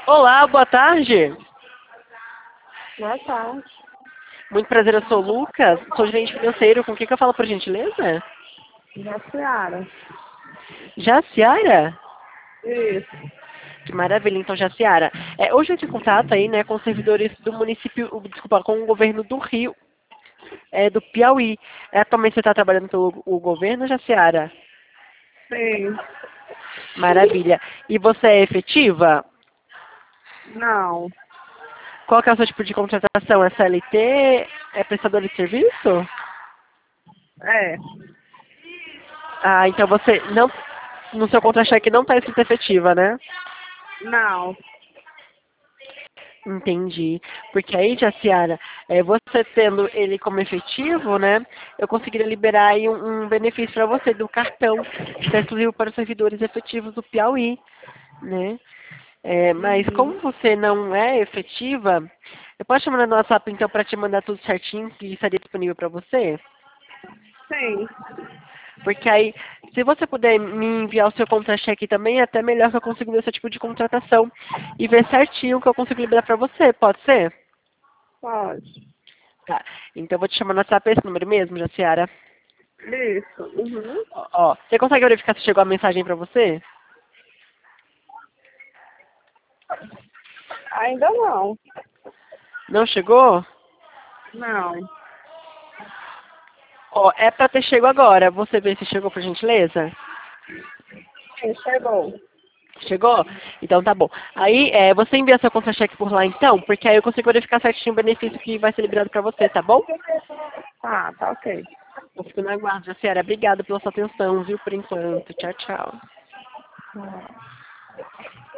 Olá, boa tarde. Boa tarde. Muito prazer, eu sou o Lucas, sou gerente financeiro. Com quem que eu falo, por gentileza? Jaciara. Jaciara? Isso. Que maravilha, então, Jaciara. Hoje eu te contato aí, né, com os servidores do município, desculpa, com o governo do Rio, do Piauí. Atualmente você está trabalhando pelo o governo, Jaciara? Sim. Maravilha. E você é efetiva? Não. Qual que é o seu tipo de contratação? É CLT? É prestador de serviço? É. Ah, então você não, no seu contra-cheque não está escrito efetiva, né? Não. Entendi. Porque aí, Jaciara, você tendo ele como efetivo, né, eu conseguiria liberar aí um benefício para você do cartão, que é exclusivo para os servidores efetivos do Piauí, né? Mas Uhum. como você não é efetiva, eu posso te mandar no WhatsApp então para te mandar tudo certinho que estaria disponível para você? Sim. Porque aí, se você puder me enviar o seu contra-cheque também, é até melhor que eu consiga ver o seu tipo de contratação e ver certinho o que eu consigo liberar para você, pode ser? Pode. Tá. Então eu vou te chamar no WhatsApp esse número mesmo, Jaciara. Isso. Uhum. Ó, você consegue verificar se chegou a mensagem pra você? Ainda não. Não chegou? Não. Ó, é pra ter chego agora. Você vê se chegou, por gentileza? Sim, chegou. Chegou? Então tá bom. Aí, você envia seu contra-cheque por lá então, porque aí eu consigo verificar certinho o benefício que vai ser liberado pra você, tá bom? Tá ok. Eu fico na guarda, Jaciara. Obrigada pela sua atenção, viu, por enquanto. Tchau, tchau.